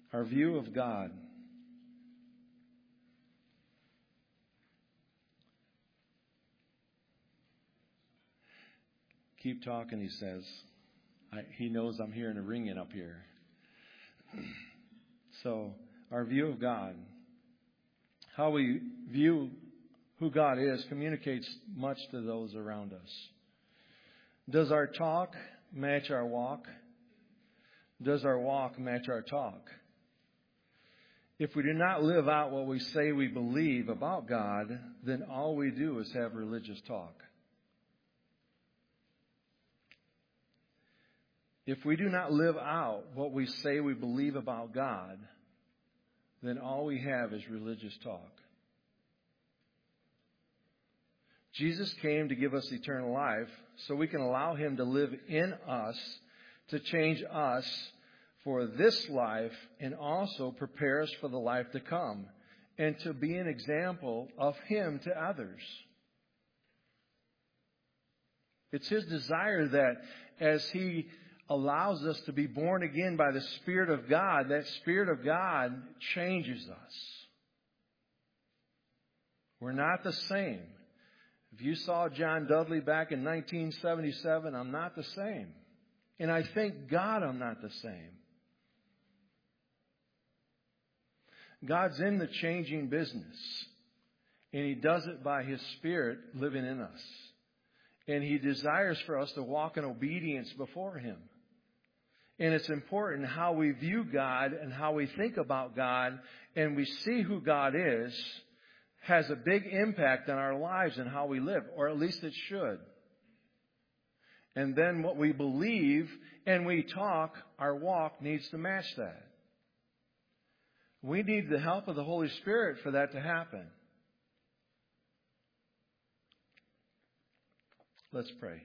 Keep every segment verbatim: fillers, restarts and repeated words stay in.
Our view of God. Keep talking, he says. I, he knows I'm hearing a ringing up here. So, our view of God. How we view who God is communicates much to those around us. Does our talk match our walk? Does our walk match our talk? If we do not live out what we say we believe about God, then all we do is have religious talk. If we do not live out what we say we believe about God, then all we have is religious talk. Jesus came to give us eternal life so we can allow Him to live in us, to change us for this life and also prepare us for the life to come and to be an example of Him to others. It's His desire that as He allows us to be born again by the Spirit of God, that Spirit of God changes us. We're not the same. If you saw John Dudley back in nineteen seventy-seven, I'm not the same. And I thank God I'm not the same. God's in the changing business. And He does it by His Spirit living in us. And He desires for us to walk in obedience before Him. And it's important how we view God and how we think about God and we see who God is has a big impact on our lives and how we live, or at least it should. And then what we believe and we talk, our walk needs to match that. We need the help of the Holy Spirit for that to happen. Let's pray.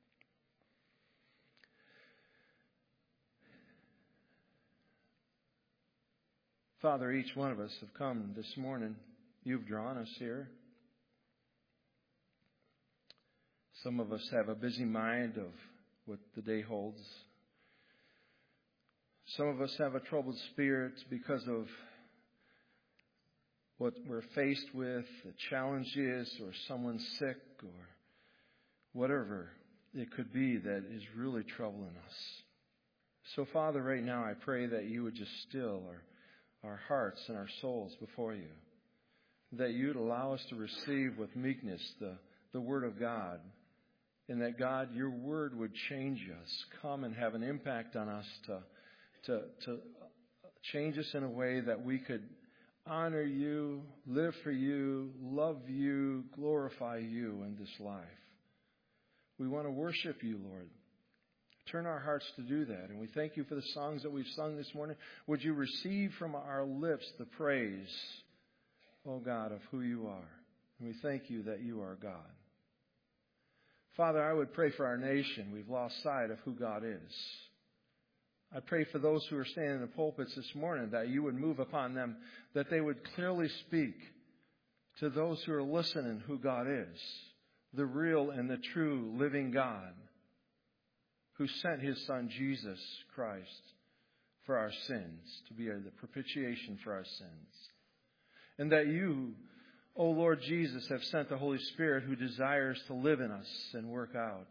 Father, each one of us have come this morning. You've drawn us here. Some of us have a busy mind of what the day holds. Some of us have a troubled spirit because of what we're faced with, the challenges, or someone's sick, or whatever it could be that is really troubling us. So, Father, right now I pray that you would just still our, our hearts and our souls before you. That you'd allow us to receive with meekness the, the Word of God. And that, God, your Word would change us, come and have an impact on us to, to, to change us in a way that we could honor you, live for you, love you, glorify you in this life. We want to worship you, Lord. Turn our hearts to do that. And we thank you for the songs that we've sung this morning. Would you receive from our lips the praise, oh God, of who you are. And we thank you that you are God. Father, I would pray for our nation. We've lost sight of who God is. I pray for those who are standing in the pulpits this morning that you would move upon them, that they would clearly speak to those who are listening who God is, the real and the true living God who sent His Son Jesus Christ for our sins, to be the propitiation for our sins. And that you, O Lord Jesus, have sent the Holy Spirit who desires to live in us and work out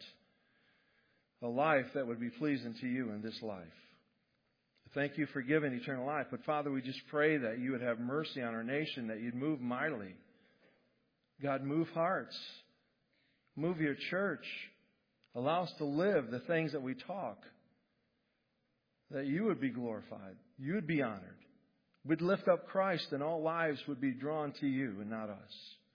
a life that would be pleasing to you in this life. Thank you for giving eternal life. But Father, we just pray that you would have mercy on our nation, that you'd move mightily. God, move hearts. Move your church. Allow us to live the things that we talk. That you would be glorified. You would be honored. We'd lift up Christ and all lives would be drawn to you and not us.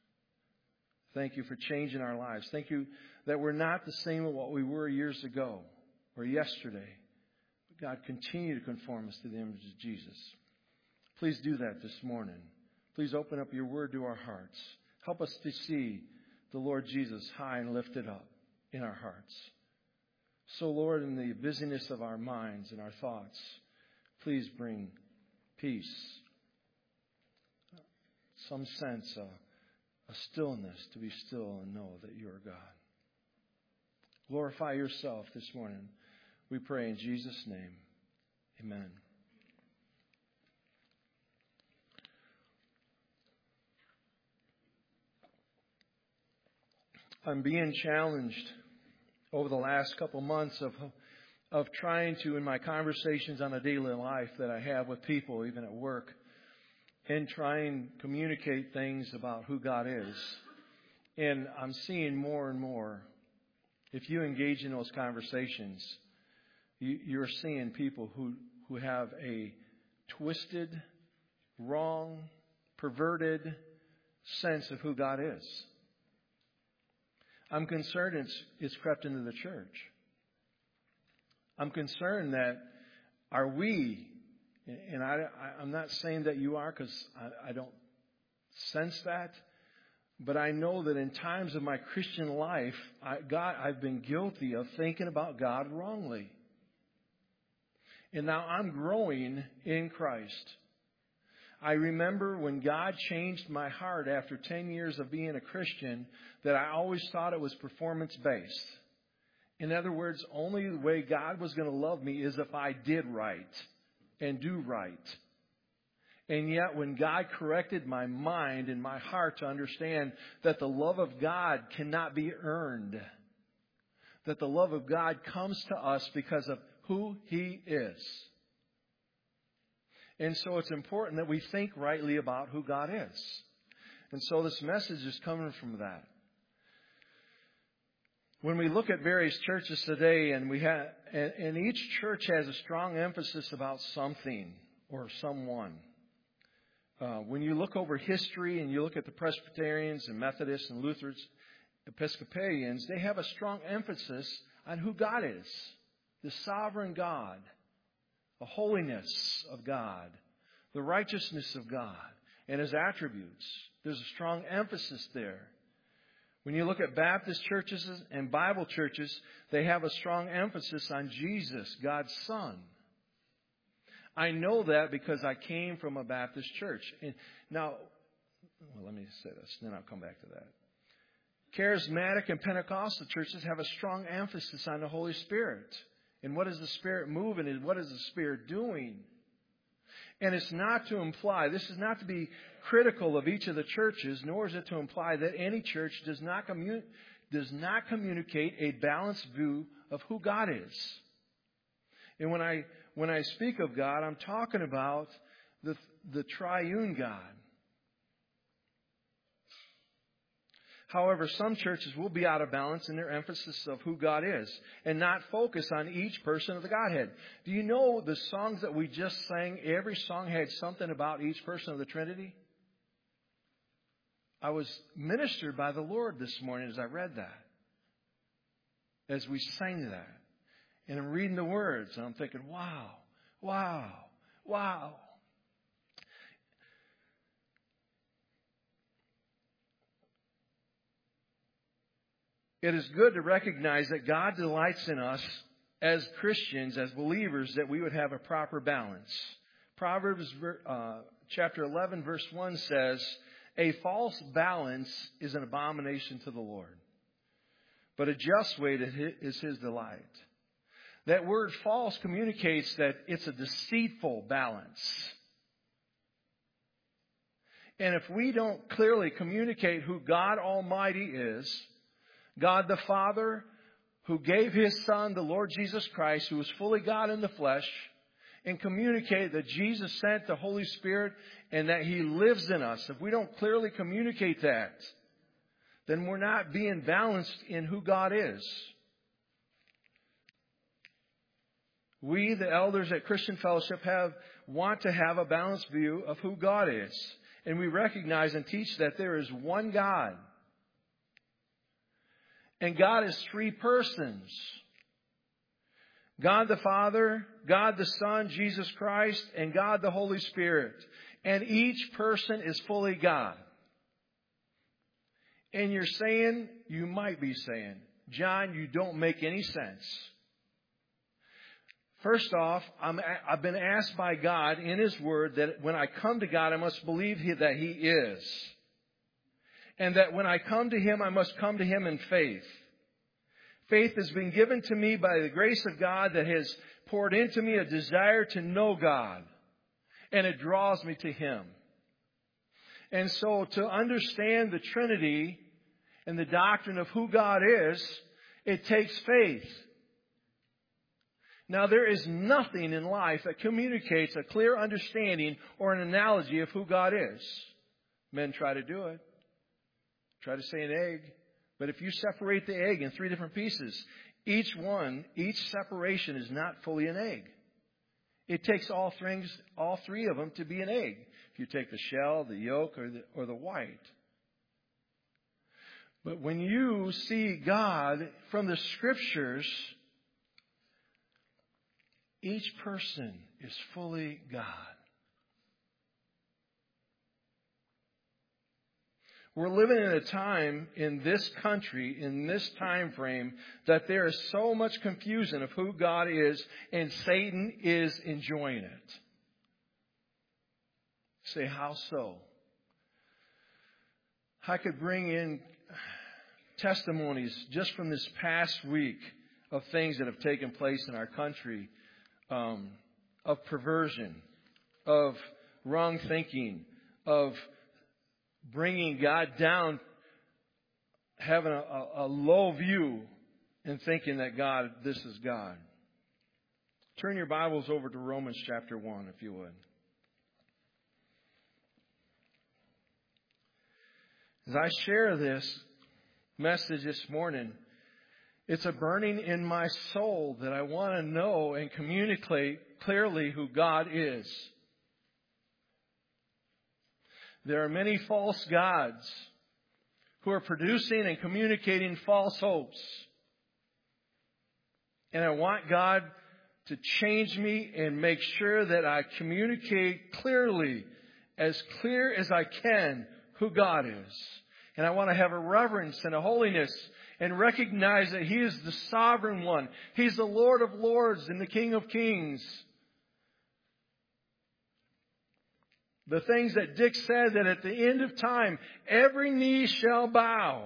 Thank you for changing our lives. Thank you that we're not the same as what we were years ago or yesterday. But God, continue to conform us to the image of Jesus. Please do that this morning. Please open up your word to our hearts. Help us to see the Lord Jesus high and lifted up in our hearts. So, Lord, in the busyness of our minds and our thoughts, please bring peace, some sense, uh, a stillness to be still and know that you are God. Glorify yourself this morning. We pray in Jesus' name. Amen. I'm being challenged over the last couple months of of trying to, in my conversations on a daily life that I have with people, even at work, and try and communicate things about who God is. And I'm seeing more and more, if you engage in those conversations, you, you're seeing people who, who have a twisted, wrong, perverted sense of who God is. I'm concerned it's, it's crept into the church. I'm concerned that are we, and I, I, I'm not saying that you are because I, I don't sense that, but I know that in times of my Christian life, I, God, I've been guilty of thinking about God wrongly. And now I'm growing in Christ. I remember when God changed my heart after ten years of being a Christian, that I always thought it was performance-based. In other words, only the way God was going to love me is if I did right and do right. And yet when God corrected my mind and my heart to understand that the love of God cannot be earned, that the love of God comes to us because of who He is. And so it's important that we think rightly about who God is. And so this message is coming from that. When we look at various churches today, and we have, and, and each church has a strong emphasis about something or someone. Uh, when you look over history and you look at the Presbyterians and Methodists and Lutherans, Episcopalians, they have a strong emphasis on who God is. The sovereign God, the holiness of God, the righteousness of God, and His attributes. There's a strong emphasis there. When you look at Baptist churches and Bible churches, they have a strong emphasis on Jesus, God's Son. I know that because I came from a Baptist church. And now, well, let me say this, and then I'll come back to that. Charismatic and Pentecostal churches have a strong emphasis on the Holy Spirit. And what is the Spirit moving and what is the Spirit doing? And it's not to imply, this is not to be critical of each of the churches, nor is it to imply that any church does not, commun- does not communicate a balanced view of who God is. And when I when I speak of God, I'm talking about the, the triune God. However, some churches will be out of balance in their emphasis of who God is and not focus on each person of the Godhead. Do you know the songs that we just sang, every song had something about each person of the Trinity? I was ministered by the Lord this morning as I read that, as we sang that. And I'm reading the words and I'm thinking, wow, wow, wow. It is good to recognize that God delights in us as Christians, as believers, that we would have a proper balance. Proverbs uh, chapter eleven, verse one says, "A false balance is an abomination to the Lord, but a just weight is His delight." That word false communicates that it's a deceitful balance. And if we don't clearly communicate who God Almighty is, God the Father, who gave His Son, the Lord Jesus Christ, who was fully God in the flesh, and communicate that Jesus sent the Holy Spirit and that He lives in us. If we don't clearly communicate that, then we're not being balanced in who God is. We, the elders at Christian Fellowship, have want to have a balanced view of who God is. And we recognize and teach that there is one God. And God is three persons. God the Father, God the Son, Jesus Christ, and God the Holy Spirit. And each person is fully God. And you're saying, you might be saying, John, you don't make any sense. First off, I'm, I've been asked by God in His Word that when I come to God, I must believe he, that He is. And that when I come to Him, I must come to Him in faith. Faith has been given to me by the grace of God that has poured into me a desire to know God. And it draws me to Him. And so to understand the Trinity and the doctrine of who God is, it takes faith. Now, there is nothing in life that communicates a clear understanding or an analogy of who God is. Men try to do it. Try to say an egg. But if you separate the egg in three different pieces, each one, each separation is not fully an egg. It takes all things, all three of them to be an egg. If you take the shell, the yolk, or the, or the white. But when you see God from the Scriptures, each person is fully God. We're living in a time in this country, in this time frame, that there is so much confusion of who God is, and Satan is enjoying it. Say, how so? I could bring in testimonies just from this past week of things that have taken place in our country, um, of perversion, of wrong thinking, of bringing God down, having a, a low view and thinking that God, this is God. Turn your Bibles over to Romans chapter one, if you would. As I share this message this morning, it's a burning in my soul that I want to know and communicate clearly who God is. There are many false gods who are producing and communicating false hopes. And I want God to change me and make sure that I communicate clearly, as clear as I can, who God is. And I want to have a reverence and a holiness and recognize that He is the sovereign one. He's the Lord of lords and the King of kings. The things that Dick said, that at the end of time, every knee shall bow.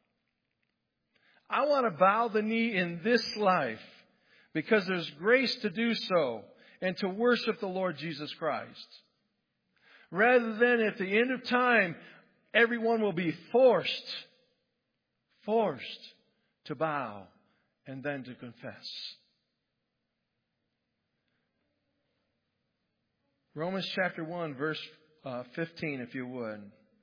I want to bow the knee in this life because there's grace to do so and to worship the Lord Jesus Christ. Rather than at the end of time, everyone will be forced, forced to bow and then to confess. Romans chapter one, verse uh, fifteen, if you would.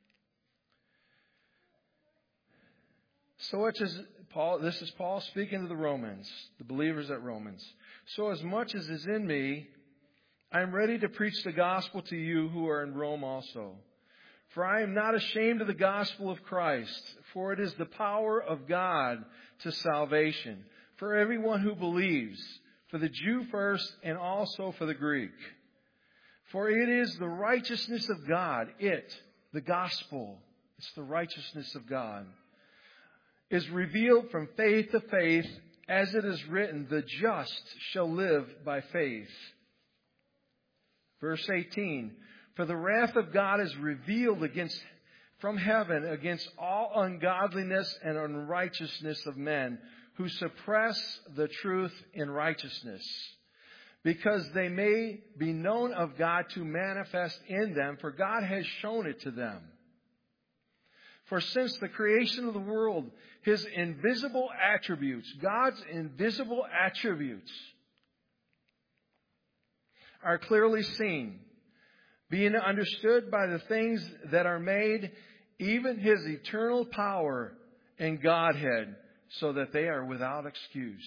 So much as Paul, this is Paul speaking to the Romans, the believers at Romans. So as much as is in me, I am ready to preach the gospel to you who are in Rome also. For I am not ashamed of the gospel of Christ, for it is the power of God to salvation, for everyone who believes, for the Jew first and also for the Greek. For it is the righteousness of God, it, the gospel, it's the righteousness of God, is revealed from faith to faith, as it is written, the just shall live by faith. Verse eighteen, for the wrath of God is revealed against from heaven against all ungodliness and unrighteousness of men who suppress the truth in righteousness, because they may be known of God to manifest in them, for God has shown it to them. For since the creation of the world, His invisible attributes, God's invisible attributes, are clearly seen, being understood by the things that are made, even His eternal power and Godhead, so that they are without excuse.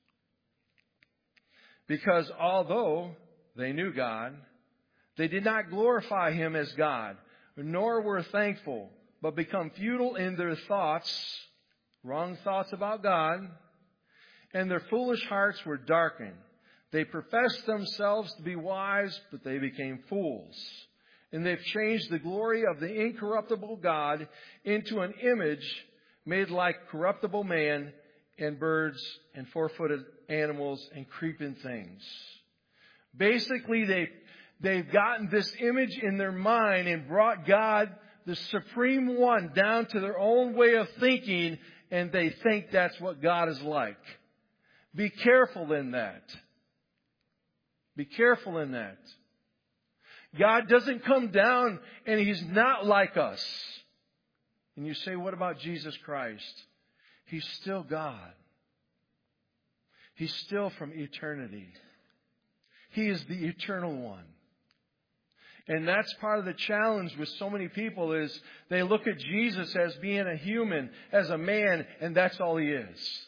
Because although they knew God, they did not glorify Him as God, nor were thankful, but become futile in their thoughts, wrong thoughts about God, and their foolish hearts were darkened. They professed themselves to be wise, but they became fools. And they've changed the glory of the incorruptible God into an image made like corruptible man and birds and four-footed animals and creeping things. Basically, they, they've gotten this image in their mind and brought God, the Supreme One, down to their own way of thinking, and they think that's what God is like. Be careful in that. Be careful in that. God doesn't come down and He's not like us. And you say, what about Jesus Christ? He's still God. He's still from eternity. He is the eternal one. And that's part of the challenge with so many people is they look at Jesus as being a human, as a man, and that's all He is.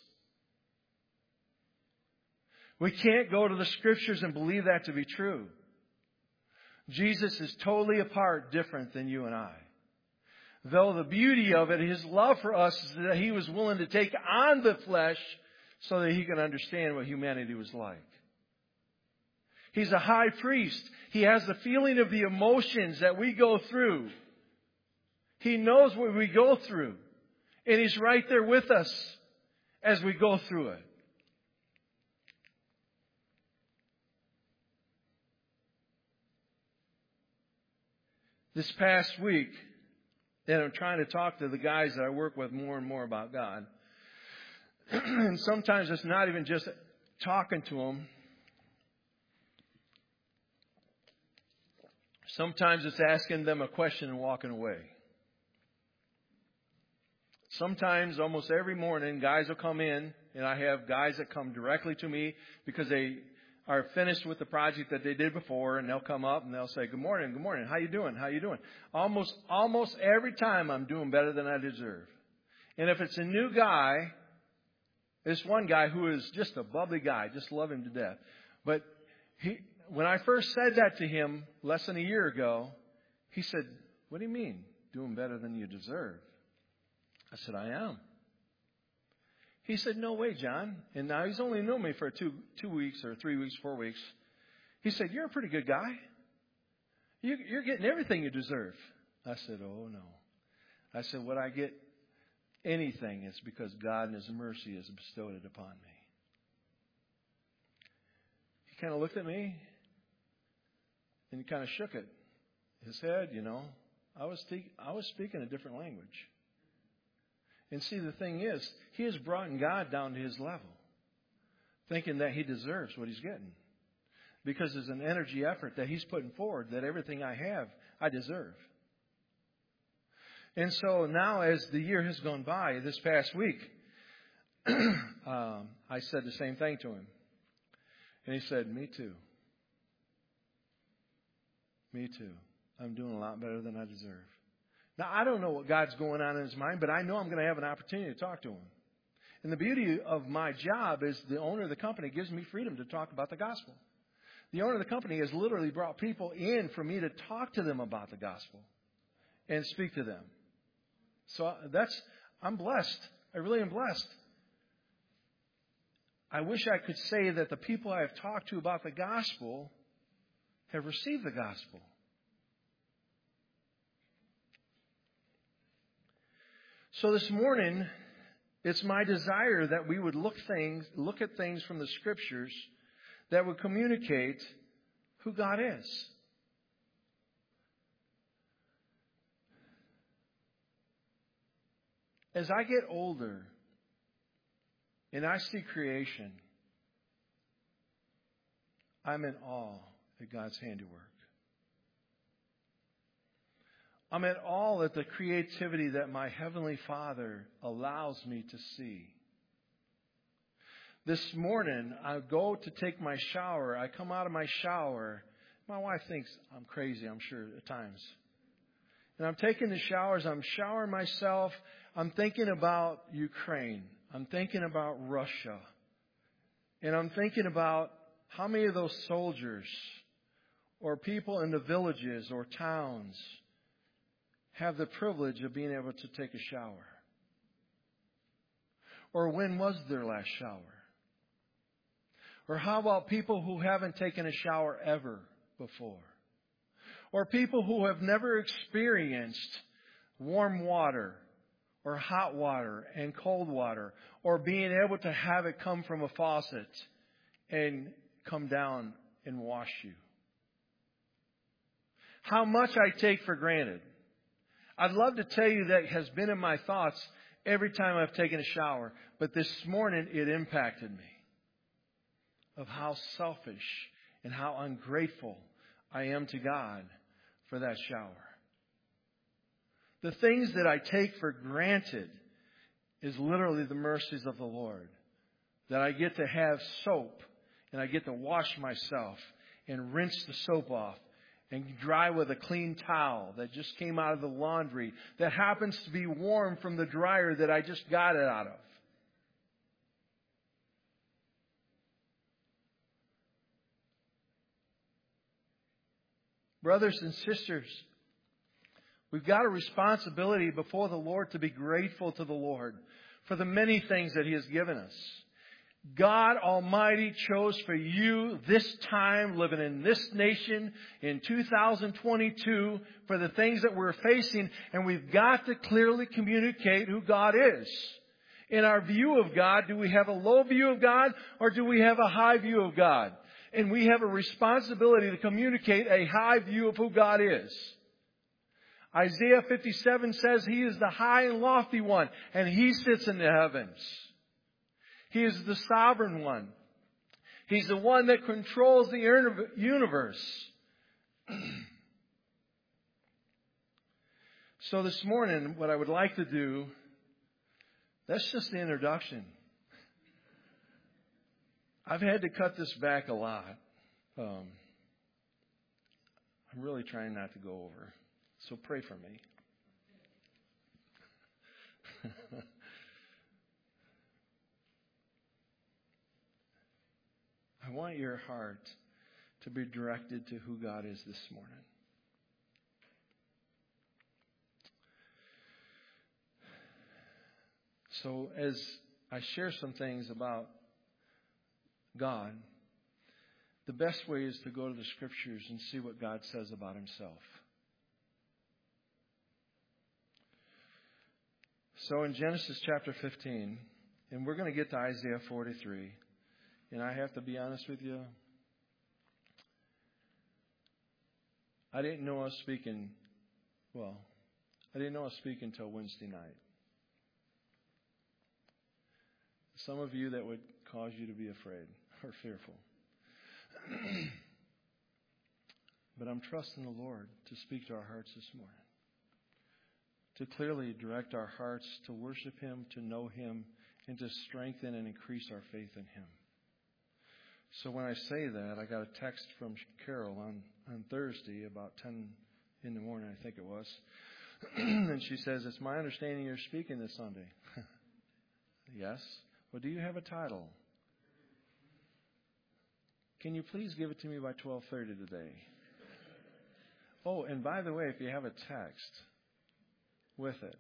We can't go to the Scriptures and believe that to be true. Jesus is totally apart, different than you and I. Though the beauty of it, His love for us is that He was willing to take on the flesh so that He can understand what humanity was like. He's a high priest. He has the feeling of the emotions that we go through. He knows what we go through. And He's right there with us as we go through it. This past week, and I'm trying to talk to the guys that I work with more and more about God. And sometimes it's not even just talking to them. Sometimes it's asking them a question and walking away. Sometimes, almost every morning, guys will come in, and I have guys that come directly to me because they are finished with the project that they did before, and they'll come up and they'll say, good morning, good morning, how you doing, how you doing? Almost, almost every time I'm doing better than I deserve. And if it's a new guy, this one guy who is just a bubbly guy, just love him to death. But he, when I first said that to him less than a year ago, he said, what do you mean, doing better than you deserve? I said, I am. He said, no way, John. And now he's only known me for two two weeks or three weeks, four weeks. He said, you're a pretty good guy. You, you're getting everything you deserve. I said, oh, no. I said, what I get anything is because God in His mercy has bestowed it upon me. He kind of looked at me and he kind of shook it. His head, you know. I was, te- I was speaking a different language. And see, the thing is, he has brought God down to his level, thinking that he deserves what he's getting. Because there's an energy effort that he's putting forward that everything I have, I deserve. And so now as the year has gone by, this past week, um, I said the same thing to him. And he said, me too. Me too. I'm doing a lot better than I deserve. Now, I don't know what God's going on in his mind, but I know I'm going to have an opportunity to talk to him. And the beauty of my job is the owner of the company gives me freedom to talk about the gospel. The owner of the company has literally brought people in for me to talk to them about the gospel and speak to them. So that's, I'm blessed. I really am blessed. I wish I could say that the people I have talked to about the gospel have received the gospel. So this morning, it's my desire that we would look things, look at things from the Scriptures that would communicate who God is. As I get older and I see creation, I'm in awe at God's handiwork. I'm at awe at the creativity that my Heavenly Father allows me to see. This morning, I go to take my shower. I come out of my shower. My wife thinks I'm crazy, I'm sure, at times. And I'm taking the showers. I'm showering myself. I'm thinking about Ukraine. I'm thinking about Russia. And I'm thinking about how many of those soldiers or people in the villages or towns have the privilege of being able to take a shower? Or when was their last shower? Or how about people who haven't taken a shower ever before? Or people who have never experienced warm water or hot water and cold water, or being able to have it come from a faucet and come down and wash you? How much I take for granted. I'd love to tell you that has been in my thoughts every time I've taken a shower. But this morning it impacted me of how selfish and how ungrateful I am to God for that shower. The things that I take for granted is literally the mercies of the Lord. That I get to have soap and I get to wash myself and rinse the soap off and dry with a clean towel that just came out of the laundry that happens to be warm from the dryer that I just got it out of. Brothers and sisters, we've got a responsibility before the Lord to be grateful to the Lord for the many things that He has given us. God Almighty chose for you this time, living in this nation in two thousand twenty-two, for the things that we're facing, and we've got to clearly communicate who God is. In our view of God, do we have a low view of God or do we have a high view of God? And we have a responsibility to communicate a high view of who God is. Isaiah fifty-seven says He is the high and lofty one, and He sits in the heavens. He is the sovereign one. He's the one that controls the universe. So this morning, what I would like to do, that's just the introduction. I've had to cut this back a lot. Um, I'm really trying not to go over. So pray for me. I want your heart to be directed to who God is this morning. So as I share some things about God, the best way is to go to the Scriptures and see what God says about Himself. So in Genesis chapter fifteen, and we're going to get to Isaiah forty-three, and I have to be honest with you, I didn't know I was speaking, well, I didn't know I was speaking until Wednesday night. Some of you, that would cause you to be afraid or fearful. But I'm trusting the Lord to speak to our hearts this morning. To clearly direct our hearts to worship Him, to know Him, and to strengthen and increase our faith in Him. So when I say that, I got a text from Carol on, on Thursday about ten in the morning, I think it was. And she says, "It's my understanding you're speaking this Sunday." Yes. Well, do you have a title? Can you please give it to me by twelve thirty today? Oh, and by the way, if you have a text with it,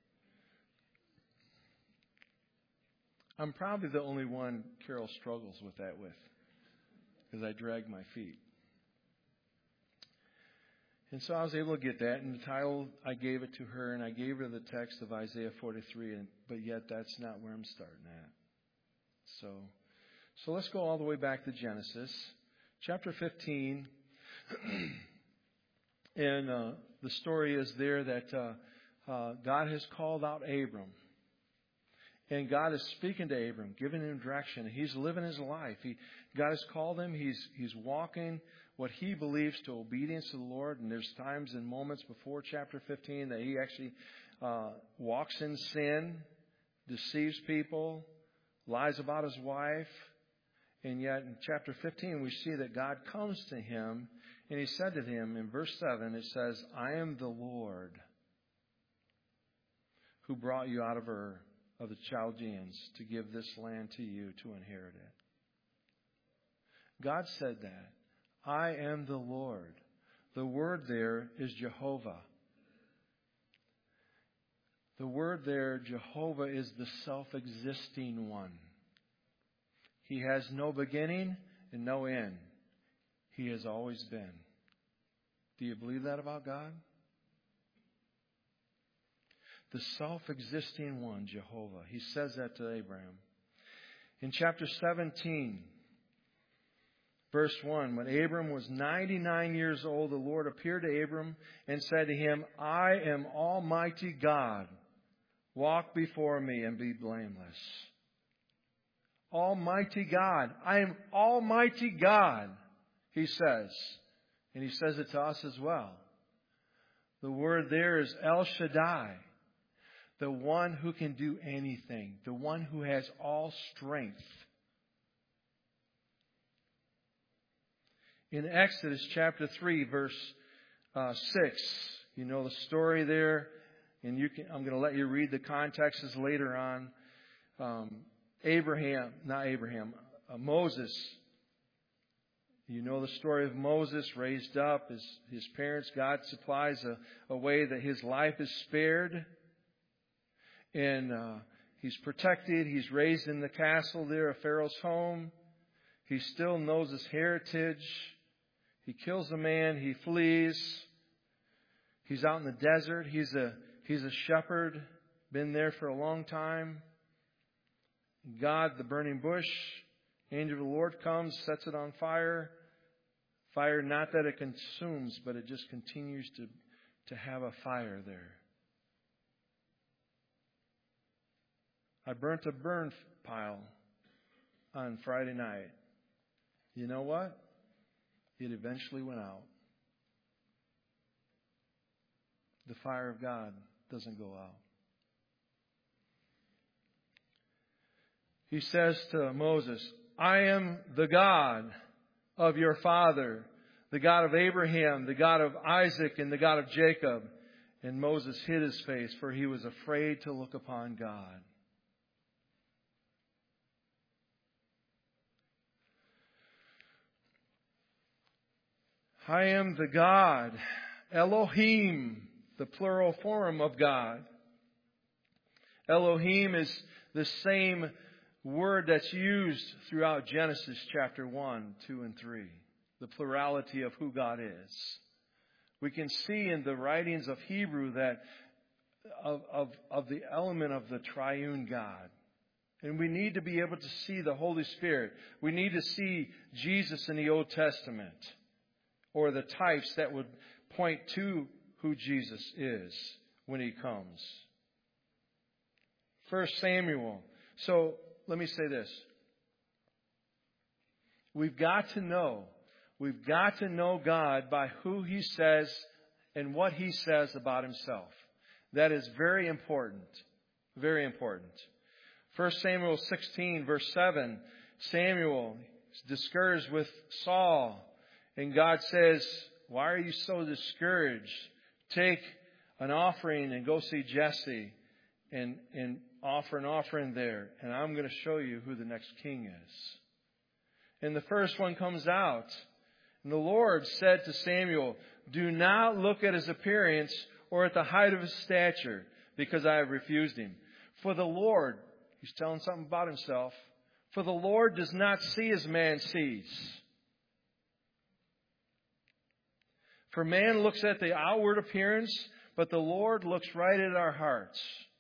I'm probably the only one Carol struggles with that with, because I drag my feet. And so I was able to get that, and the title, I gave it to her, and I gave her the text of Isaiah forty-three, and, but yet that's not where I'm starting at. So, so let's go all the way back to Genesis, chapter fifteen. And uh, the story is there that uh, uh, God has called out Abram. And God is speaking to Abram, giving him direction. He's living his life. He, God has called him. He's, he's walking what he believes to obedience to the Lord. And there's times and moments before chapter fifteen that he actually uh, walks in sin, deceives people, lies about his wife. And yet in chapter fifteen, we see that God comes to him, and He said to him in verse seven, it says, "I am the Lord who brought you out of Ur of the Chaldeans to give this land to you to inherit it." God said that. I am the Lord. The word there is Jehovah. The word there, Jehovah, is the self-existing one. He has no beginning and no end. He has always been. Do you believe that about God? The self-existing one, Jehovah. He says that to Abraham. In chapter seventeen, verse one, when Abram was ninety-nine years old, the Lord appeared to Abram and said to him, "I am Almighty God. Walk before me and be blameless." Almighty God. I am Almighty God, He says. And He says it to us as well. The word there is El Shaddai, the one who can do anything, the one who has all strength. In Exodus chapter three, verse uh, six, you know the story there, and you can, I'm going to let you read the contexts later on. Um, Abraham, not Abraham, uh, Moses. You know the story of Moses raised up. His, his parents, God supplies a, a way that his life is spared. And uh, he's protected. He's raised in the castle there of Pharaoh's home. He still knows his heritage. He kills a man. He flees. He's out in the desert. He's a, he's a shepherd. Been there for a long time. God, the burning bush. Angel of the Lord comes, sets it on fire. Fire, not that it consumes, but it just continues to, to have a fire there. I burnt a burn pile on Friday night. You know what? It eventually went out. The fire of God doesn't go out. He says to Moses, I am the God of your father, the God of Abraham, the God of Isaac, and the God of Jacob. And Moses hid his face, for he was afraid to look upon God. I am the God, Elohim, the plural form of God. Elohim is the same word that's used throughout Genesis chapter one, two, and three. The plurality of who God is. We can see in the writings of Hebrew that of, of, of the element of the triune God. And we need to be able to see the Holy Spirit. We need to see Jesus in the Old Testament, or the types that would point to who Jesus is when He comes. First Samuel. So, let me say this. We've got to know. We've got to know God by who He says and what He says about Himself. That is very important. Very important. First Samuel sixteen, verse seven. Samuel is discouraged with Saul. And God says, why are you so discouraged? Take an offering and go see Jesse and, and offer an offering there. And I'm going to show you who the next king is. And the first one comes out. And the Lord said to Samuel, do not look at his appearance or at the height of his stature, because I have refused him. For the Lord, he's telling something about himself, for the Lord does not see as man sees. For man looks at the outward appearance, but the Lord looks right at our hearts.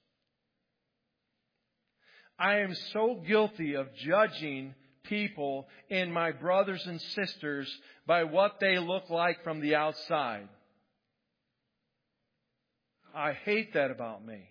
I am so guilty of judging people and my brothers and sisters by what they look like from the outside. I hate that about me.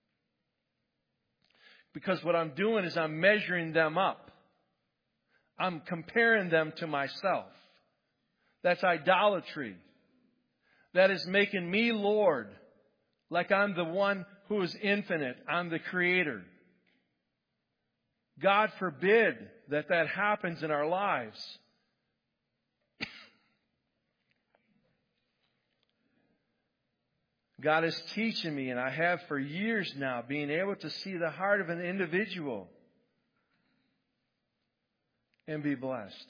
Because what I'm doing is I'm measuring them up. I'm comparing them to myself. That's idolatry. That is making me Lord, like I'm the one who is infinite. I'm the Creator. God forbid that that happens in our lives. God is teaching me, and I have for years now, being able to see the heart of an individual and be blessed.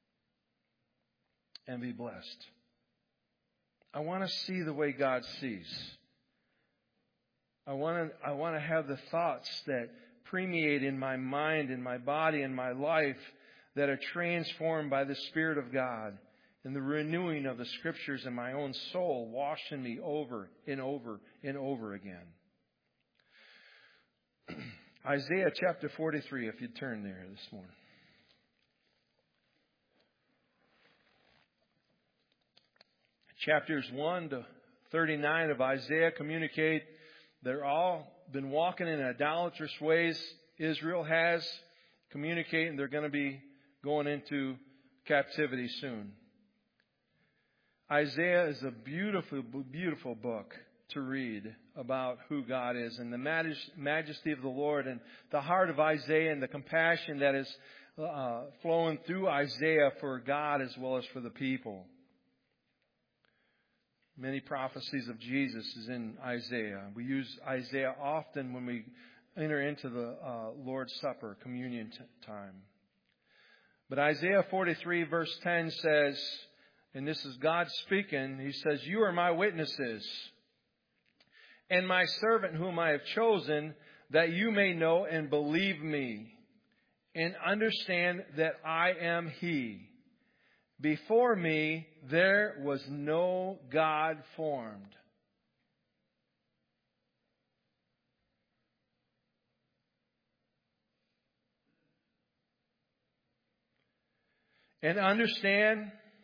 And be blessed. I want to see the way God sees. I want to, I want to have the thoughts that permeate in my mind, in my body, in my life, that are transformed by the Spirit of God and the renewing of the Scriptures in my own soul, washing me over and over and over again. Isaiah chapter forty-three, if you'd turn there this morning. Chapters one to thirty-nine of Isaiah communicate they're all been walking in idolatrous ways. Israel has communicating they're going to be going into captivity soon. Isaiah is a beautiful, beautiful book to read about who God is and the majesty of the Lord, and the heart of Isaiah and the compassion that is uh, flowing through Isaiah for God as well as for the people. Many prophecies of Jesus is in Isaiah. We use Isaiah often when we enter into the uh, Lord's Supper, communion t- time. But Isaiah forty-three verse ten says, and this is God speaking, He says, "You are my witnesses, and my servant whom I have chosen, that you may know and believe me, and understand that I am He. Before me there was no God formed." And understand,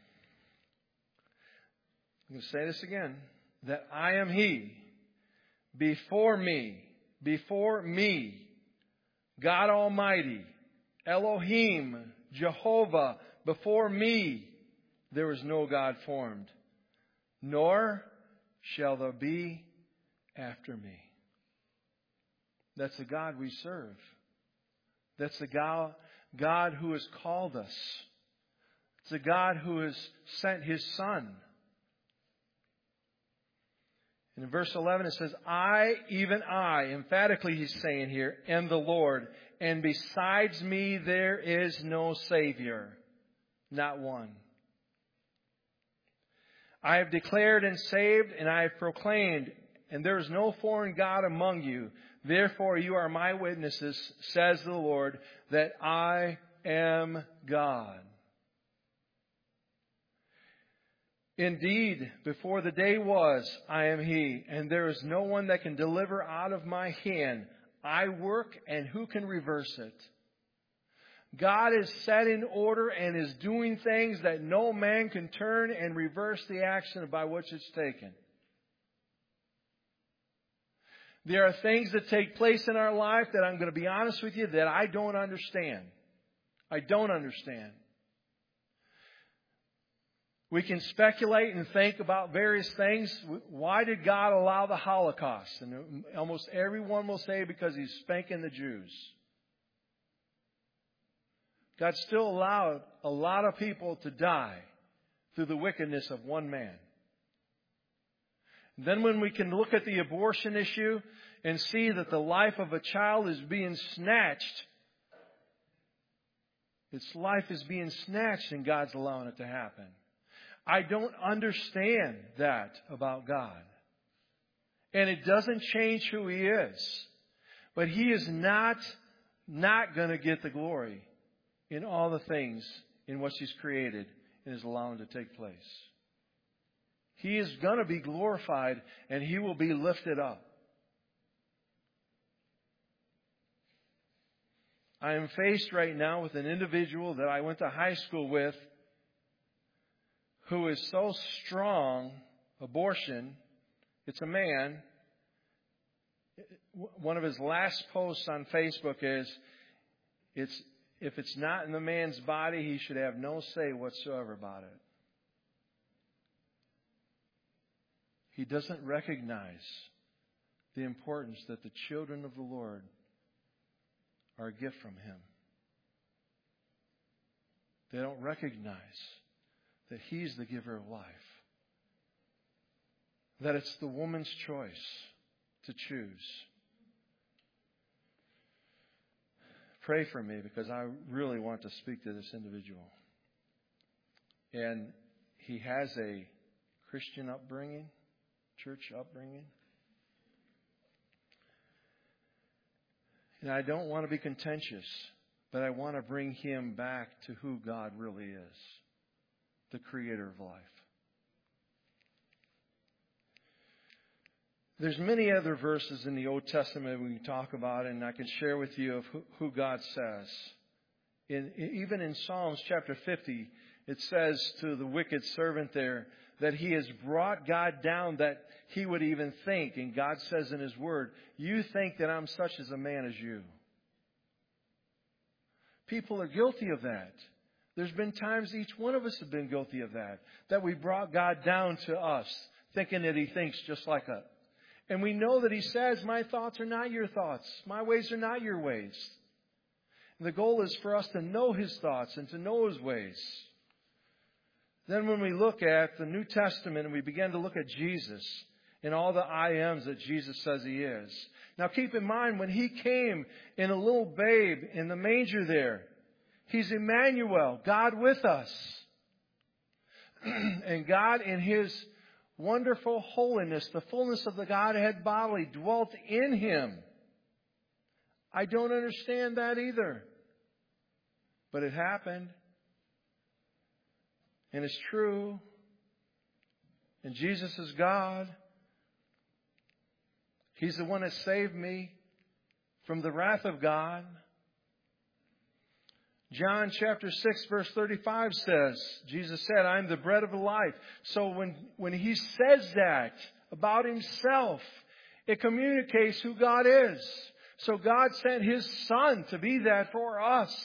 I'm going to say this again, that I am He. Before me, before me, God Almighty, Elohim, Jehovah, before me, there was no God formed, nor shall there be after me. That's the God we serve. That's the God, God who has called us. It's a God who has sent His Son. And in verse eleven it says, "I, even I," emphatically He's saying here, "am the Lord, and besides me there is no Savior, not one. I have declared and saved, and I have proclaimed, and there is no foreign God among you. Therefore you are my witnesses, says the Lord, that I am God. Indeed, before the day was, I am He, and there is no one that can deliver out of my hand. I work, and who can reverse it?" God is set in order and is doing things that no man can turn and reverse the action by which it's taken. There are things that take place in our life that I'm going to be honest with you that I don't understand. I don't understand. We can speculate and think about various things. Why did God allow the Holocaust? And almost everyone will say because He's spanking the Jews. God still allowed a lot of people to die through the wickedness of one man. Then when we can look at the abortion issue and see that the life of a child is being snatched, its life is being snatched and God's allowing it to happen. I don't understand that about God. And it doesn't change who He is. But He is not, not going to get the glory in all the things in which He's created and is allowing to take place. He is going to be glorified and He will be lifted up. I am faced right now with an individual that I went to high school with who is so strong, abortion, it's a man. One of his last posts on Facebook is, it's if it's not in the man's body, he should have no say whatsoever about it. He doesn't recognize the importance that the children of the Lord are a gift from Him. They don't recognize that He's the giver of life. That it's the woman's choice to choose. Pray for me because I really want to speak to this individual. And he has a Christian upbringing, church upbringing. And I don't want to be contentious, but I want to bring him back to who God really is, the Creator of life. There's many other verses in the Old Testament we can talk about, and I can share with you of who, who God says. In, even in Psalms chapter fifty, it says to the wicked servant there that he has brought God down that he would even think. And God says in His Word, you think that I'm such as a man as you. People are guilty of that. There's been times each one of us have been guilty of that. That we brought God down to us, thinking that He thinks just like us. And we know that He says, my thoughts are not your thoughts. My ways are not your ways. And the goal is for us to know His thoughts and to know His ways. Then when we look at the New Testament and we begin to look at Jesus and all the I ams that Jesus says He is. Now keep in mind, when He came in a little babe in the manger there, He's Emmanuel, God with us. And God in His wonderful holiness, the fullness of the Godhead bodily, dwelt in Him. I don't understand that either. But it happened. And it's true. And Jesus is God. He's the one that saved me from the wrath of God. John chapter six verse thirty-five says, Jesus said, I am the bread of life. So when, when He says that about Himself, it communicates who God is. So God sent His Son to be that for us.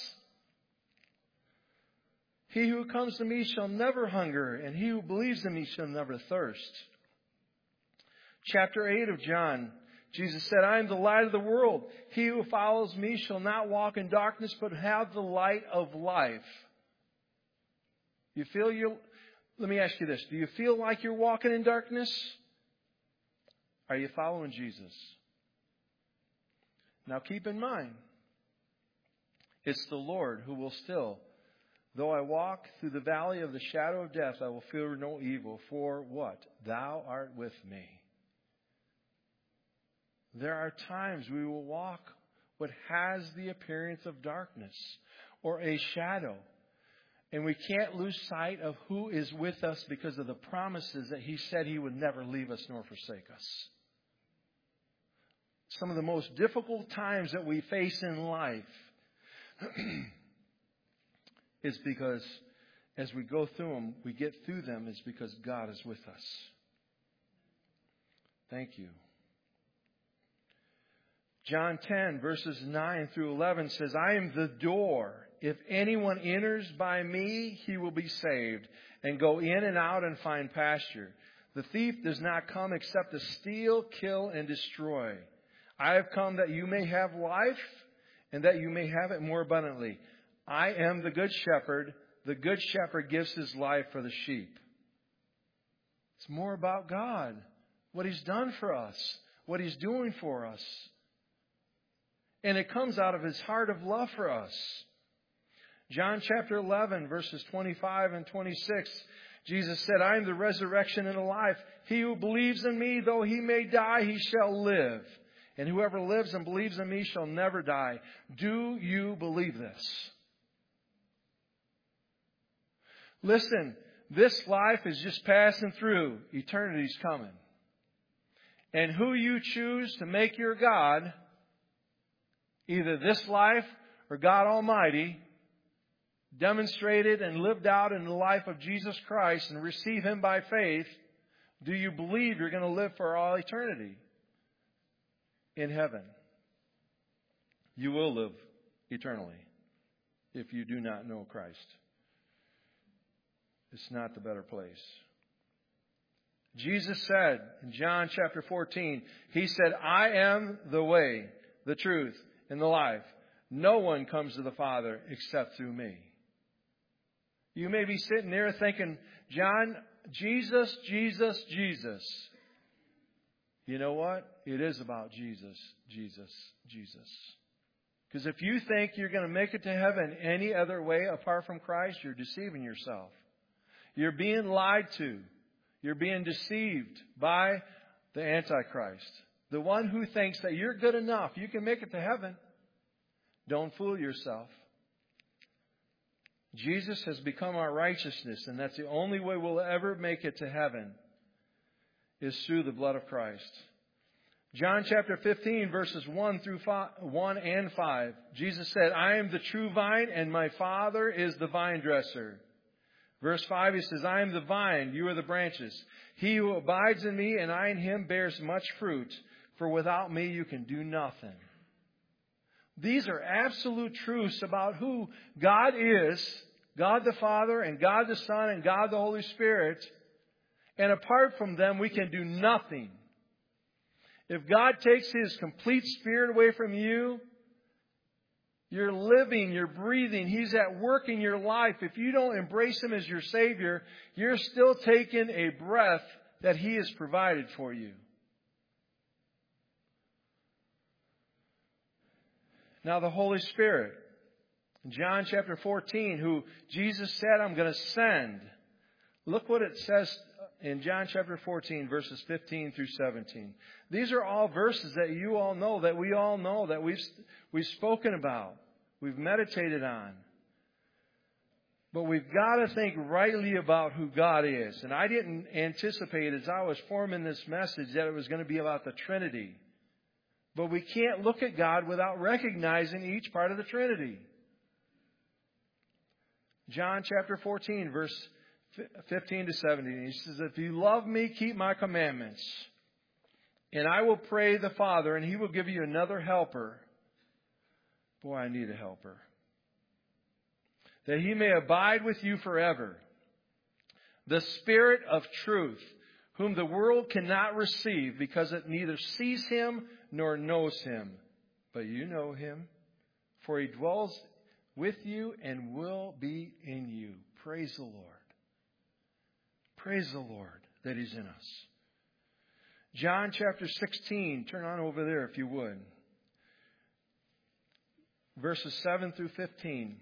He who comes to me shall never hunger, and he who believes in me shall never thirst. Chapter eight of John, Jesus said, I am the light of the world. He who follows me shall not walk in darkness, but have the light of life. You feel you? Let me ask you this. Do you feel like you're walking in darkness? Are you following Jesus? Now keep in mind, it's the Lord who will still, though I walk through the valley of the shadow of death, I will fear no evil. For what? Thou art with me. There are times we will walk what has the appearance of darkness or a shadow. And we can't lose sight of who is with us because of the promises that He said He would never leave us nor forsake us. Some of the most difficult times that we face in life is because as we go through them, we get through them, is because God is with us. Thank you. John ten, verses nine through eleven says, I am the door. If anyone enters by me, he will be saved, and go in and out and find pasture. The thief does not come except to steal, kill, and destroy. I have come that you may have life, and that you may have it more abundantly. I am the good shepherd. The good shepherd gives his life for the sheep. It's more about God, what He's done for us, what He's doing for us. And it comes out of His heart of love for us. John chapter eleven, verses twenty-five and twenty-six, Jesus said, I am the resurrection and the life. He who believes in me, though he may die, he shall live. And whoever lives and believes in me shall never die. Do you believe this? Listen, this life is just passing through. Eternity's coming. And who you choose to make your God, either this life or God Almighty, demonstrated and lived out in the life of Jesus Christ and receive Him by faith, do you believe you're going to live for all eternity in heaven? You will live eternally if you do not know Christ. It's not the better place. Jesus said in John chapter fourteen, He said, I am the way, the truth, and the life. No one comes to the Father except through me. You may be sitting there thinking, John, Jesus, Jesus, Jesus. You know what? It is about Jesus, Jesus, Jesus. Because if you think you're going to make it to heaven any other way apart from Christ, you're deceiving yourself. You're being lied to. You're being deceived by the Antichrist. The one who thinks that you're good enough, you can make it to heaven. Don't fool yourself. Jesus has become our righteousness, and that's the only way we'll ever make it to heaven, is through the blood of Christ. John chapter fifteen, verses one through five, one and five. Jesus said, I am the true vine, and my Father is the vine dresser. Verse five, He says, I am the vine, you are the branches. He who abides in me and I in him bears much fruit, for without me you can do nothing. These are absolute truths about who God is, God the Father and God the Son and God the Holy Spirit. And apart from them, we can do nothing. If God takes His complete Spirit away from you, you're living, you're breathing, He's at work in your life. If you don't embrace Him as your Savior, you're still taking a breath that He has provided for you. Now the Holy Spirit, in John chapter fourteen, who Jesus said, I'm going to send. Look what it says in John chapter fourteen, verses fifteen through seventeen. These are all verses that you all know, that we all know, that we've, we've spoken about, we've meditated on. But we've got to think rightly about who God is. And I didn't anticipate as I was forming this message that it was going to be about the Trinity. But we can't look at God without recognizing each part of the Trinity. John chapter fourteen, verse fifteen to seventeen. He says, if you love me, keep my commandments. And I will pray the Father, and He will give you another helper. Boy, I need a helper. That He may abide with you forever. The Spirit of truth, whom the world cannot receive, because it neither sees Him nor knows Him. But you know Him, for He dwells with you and will be in you. Praise the Lord. Praise the Lord that He's in us. John chapter sixteen. Turn on over there if you would. Verses seven through fifteen.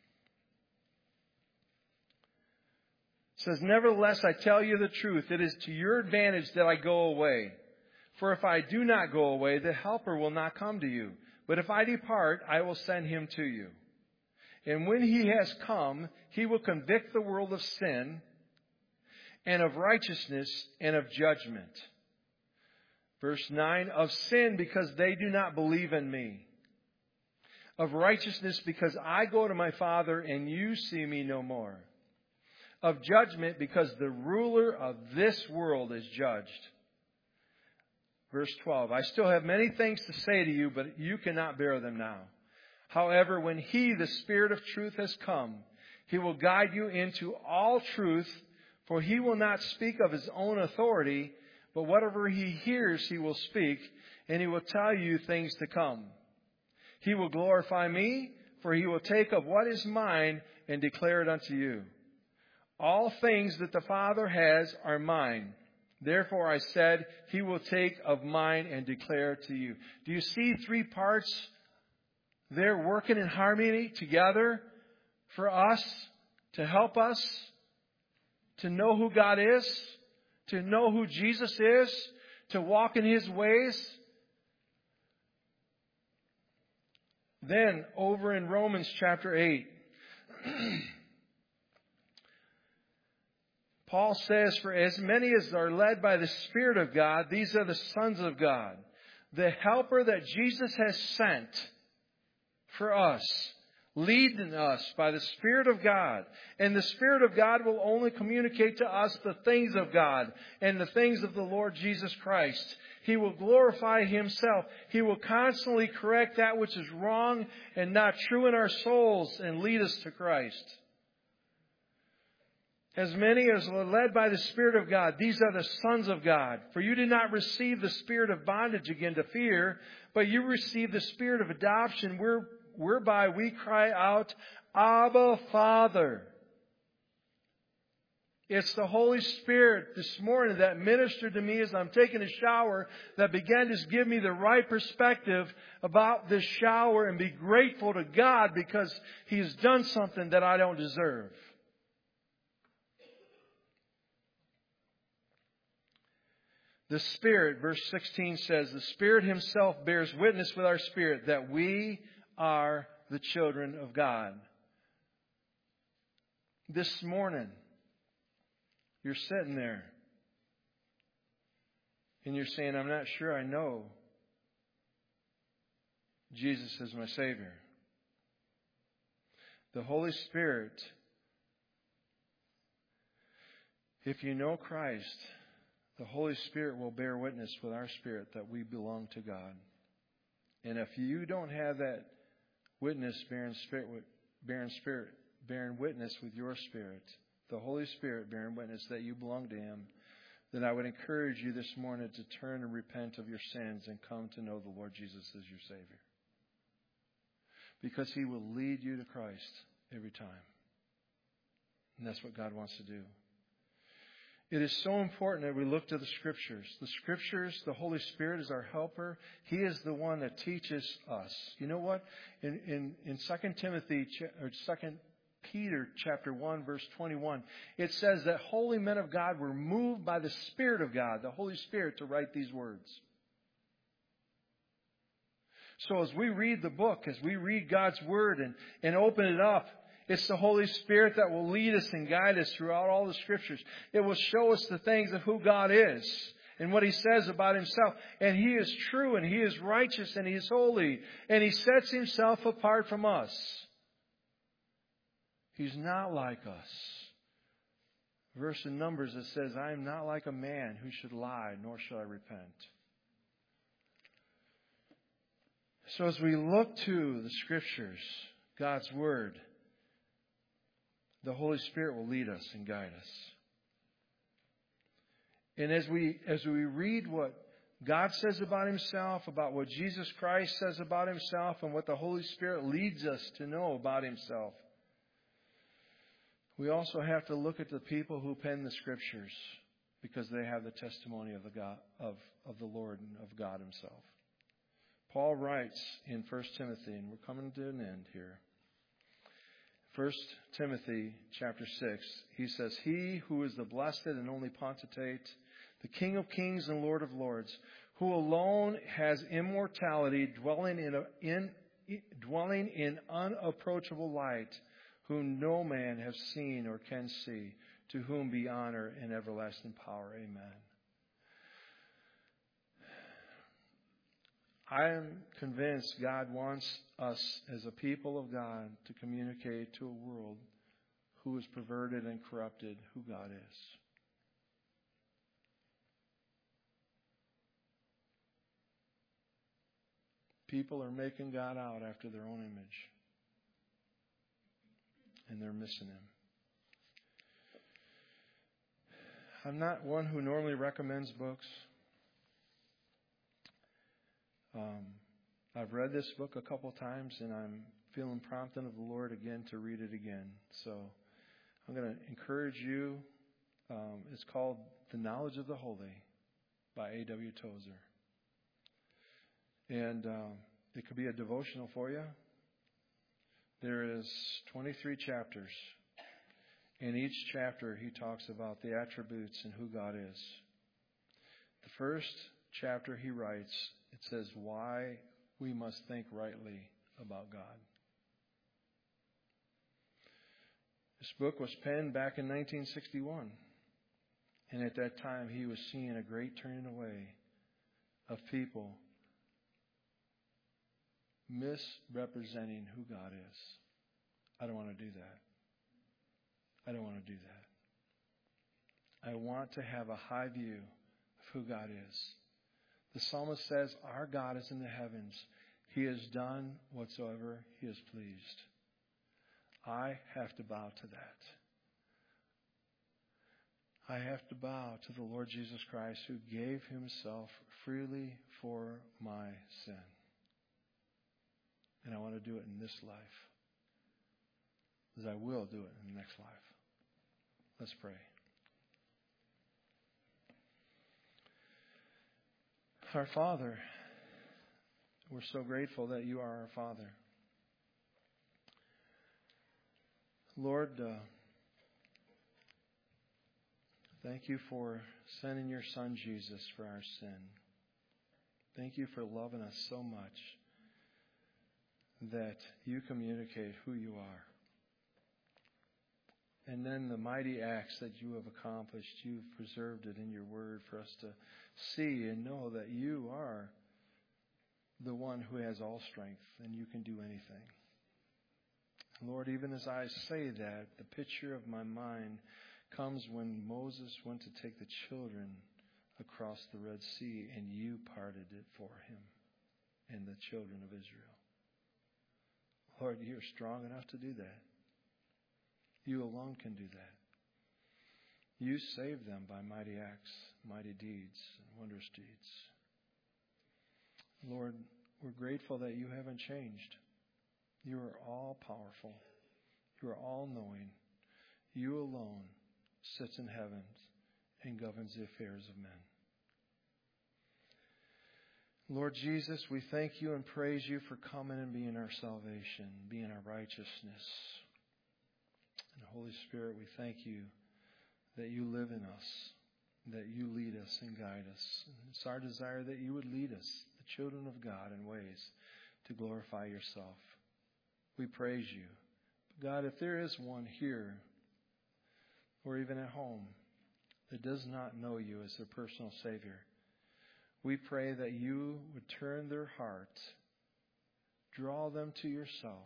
It says, nevertheless, I tell you the truth. It is to your advantage that I go away. For if I do not go away, the Helper will not come to you. But if I depart, I will send Him to you. And when He has come, He will convict the world of sin and of righteousness and of judgment. Verse nine, of sin because they do not believe in me. Of righteousness because I go to my Father and you see me no more. Of judgment because the ruler of this world is judged. Verse twelve, I still have many things to say to you, but you cannot bear them now. However, when He, the Spirit of truth, has come, He will guide you into all truth, for He will not speak of His own authority, but whatever He hears He will speak, and He will tell you things to come. He will glorify me, for He will take of what is mine and declare it unto you. All things that the Father has are mine. Therefore I said, He will take of mine and declare it to you. Do you see three parts there working in harmony together for us, to help us to know who God is, to know who Jesus is, to walk in His ways? Then, over in Romans chapter eight, Paul says, for as many as are led by the Spirit of God, these are the sons of God. The helper that Jesus has sent for us, leading us by the Spirit of God. And the Spirit of God will only communicate to us the things of God and the things of the Lord Jesus Christ. He will glorify Himself. He will constantly correct that which is wrong and not true in our souls and lead us to Christ. As many as are led by the Spirit of God, these are the sons of God. For you did not receive the spirit of bondage again to fear, but you received the Spirit of adoption, where, whereby we cry out, Abba, Father. It's the Holy Spirit this morning that ministered to me as I'm taking a shower, that began to give me the right perspective about this shower and be grateful to God because He's done something that I don't deserve. The Spirit, verse sixteen says, the Spirit Himself bears witness with our spirit that we are the children of God. This morning, you're sitting there and you're saying, I'm not sure I know Jesus as my Savior. The Holy Spirit, if you know Christ, the Holy Spirit will bear witness with our spirit that we belong to God. And if you don't have that witness bearing spirit, bearing spirit bearing witness with your Spirit, the Holy Spirit bearing witness that you belong to Him, then I would encourage you this morning to turn and repent of your sins and come to know the Lord Jesus as your Savior. Because He will lead you to Christ every time. And that's what God wants to do. It is so important that we look to the Scriptures. The Scriptures, the Holy Spirit is our helper. He is the one that teaches us. You know what? In in, in Second Timothy or Second Peter chapter one, verse twenty-one, it says that holy men of God were moved by the Spirit of God, the Holy Spirit, to write these words. So as we read the book, as we read God's Word and, and open it up, it's the Holy Spirit that will lead us and guide us throughout all the Scriptures. It will show us the things of who God is and what He says about Himself. And He is true and He is righteous and He is holy. And He sets Himself apart from us. He's not like us. Verse in Numbers that says, I am not like a man who should lie, nor shall I repent. So as we look to the Scriptures, God's Word, the Holy Spirit will lead us and guide us. And as we as we read what God says about Himself, about what Jesus Christ says about Himself, and what the Holy Spirit leads us to know about Himself, we also have to look at the people who pen the Scriptures, because they have the testimony of the God of, of the Lord and of God Himself. Paul writes in First Timothy, and we're coming to an end here. First Timothy chapter six, he says, He who is the blessed and only potentate, the King of kings and Lord of lords, who alone has immortality, dwelling in, a, in dwelling in unapproachable light, whom no man has seen or can see, to whom be honor and everlasting power. Amen. I am convinced God wants us as a people of God to communicate to a world who is perverted and corrupted who God is. People are making God out after their own image. And they're missing Him. I'm not one who normally recommends books. Um, I've read this book a couple times, and I'm feeling prompted of the Lord again to read it again. So I'm going to encourage you. Um, it's called The Knowledge of the Holy by A W Tozer. And um, it could be a devotional for you. There is twenty-three chapters. In each chapter, he talks about the attributes and who God is. The first chapter he writes, it says why we must think rightly about God. This book was penned back in nineteen sixty-one. And at that time, he was seeing a great turning away of people misrepresenting who God is. I don't want to do that. I don't want to do that. I want to have a high view of who God is. The psalmist says, our God is in the heavens. He has done whatsoever He is pleased. I have to bow to that. I have to bow to the Lord Jesus Christ, who gave Himself freely for my sin. And I want to do it in this life, as I will do it in the next life. Let's pray. Our Father, we're so grateful that You are our Father. Lord, uh, thank You for sending Your Son Jesus for our sin. Thank You for loving us so much that You communicate who You are. And then the mighty acts that You have accomplished, You've preserved it in Your Word for us to see and know that You are the one who has all strength and You can do anything. Lord, even as I say that, the picture of my mind comes when Moses went to take the children across the Red Sea and You parted it for him and the children of Israel. Lord, You're strong enough to do that. You alone can do that. You save them by mighty acts, mighty deeds, and wondrous deeds. Lord, we're grateful that you haven't changed. You are all powerful. You are all knowing. You alone sits in heaven and governs the affairs of men. Lord Jesus, we thank you and praise you for coming and being our salvation, being our righteousness. And Holy Spirit, we thank you that you live in us, that you lead us and guide us. And it's our desire that you would lead us, the children of God, in ways to glorify yourself. We praise you. God, if there is one here or even at home that does not know you as their personal Savior, we pray that you would turn their heart, draw them to yourself,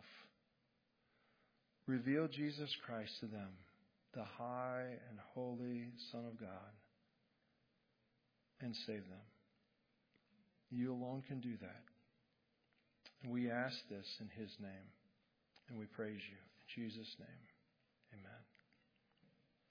reveal Jesus Christ to them, the high and holy Son of God, and save them. You alone can do that. And we ask this in his name, and we praise you. In Jesus' name, amen.